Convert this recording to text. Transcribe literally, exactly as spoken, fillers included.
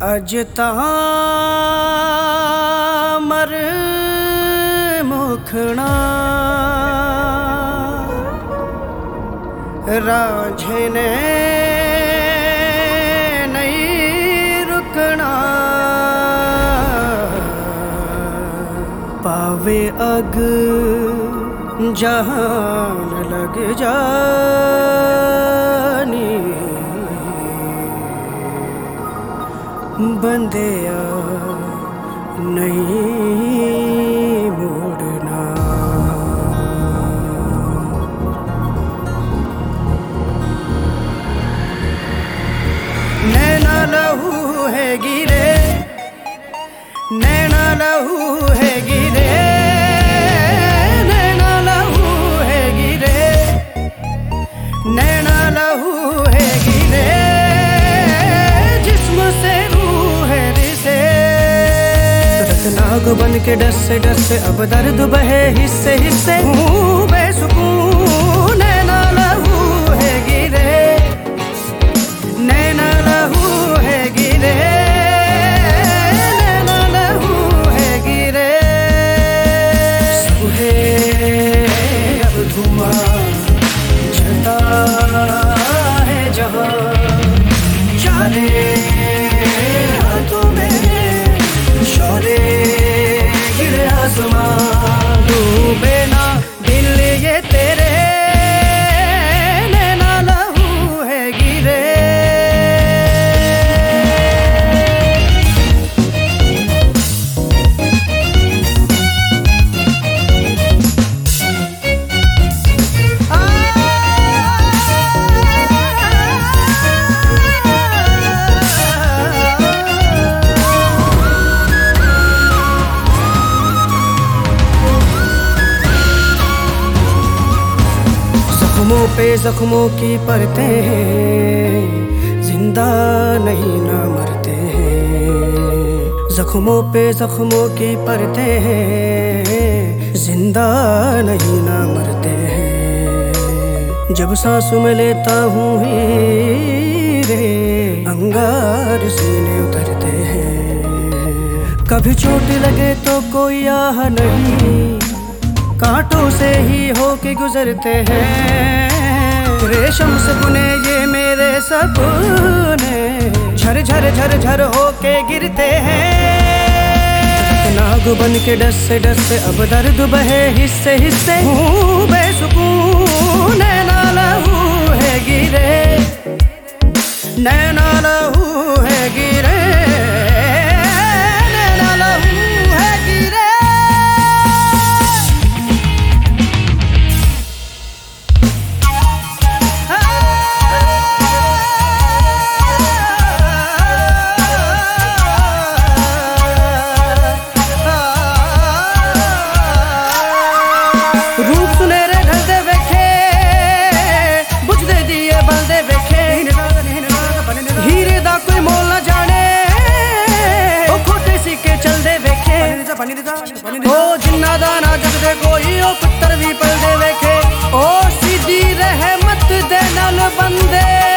अज तामर मुखना राझने नहीं रुकना, पावे अग जहान लग जानी, बंदिया नहीं मुड़ना। नैना लहू है गिरे, नैना लहू है गिरे, नैना लहू है गिरे, नैना लहू है गिरे, जिस्म से रूह है रिसे। रत्नाग बन के डस से डस से अब दर्द बहे हिस्से हिस्से, हूँ बेसुकून। नैना लहू है गिरे, नैना लहू है गिरे, नैना लहू है गिरे। सब है अब धुआं जलता है जहां, चारे हाथों में शोले गिरे आसमां। डूबे ना दिल ये तेरे, नैना लहू है गिरे। जख्मों पे जख्मों की परतें हैं, जिंदा नहीं ना मरते हैं। जख्मों पे जख्मों की परतें हैं, जिंदा नहीं ना मरते हैं। जब सांस में लेता हूँ हीरे, अंगार सीने उतरते हैं। कभी चोट लगे तो कोई आह नहीं, कांटों से ही होके गुजरते हैं। रेशम से बुने ये मेरे सपने, झर झर झर झर होके गिरते हैं। नाग बन के डस से डस से अब दर्द बहे हिस्से हिस्से, हूँ बेसुकून। नैना लहू है गिरे, नैना लहू है गिरे, नैना लहू है गिरे। रूप सुनेरे ढलदे वेखे, बुझदे दिए बलदे वेखे, हीरे दा कोई मोल ना जाने, ओ खोटे सिक्के चलदे वेखे। ओ जिन्ना दा ना जगदे कोई, ओ पुत्तर भी पलदे वेखे। ओ सीधी रहमत दे नाल बंदे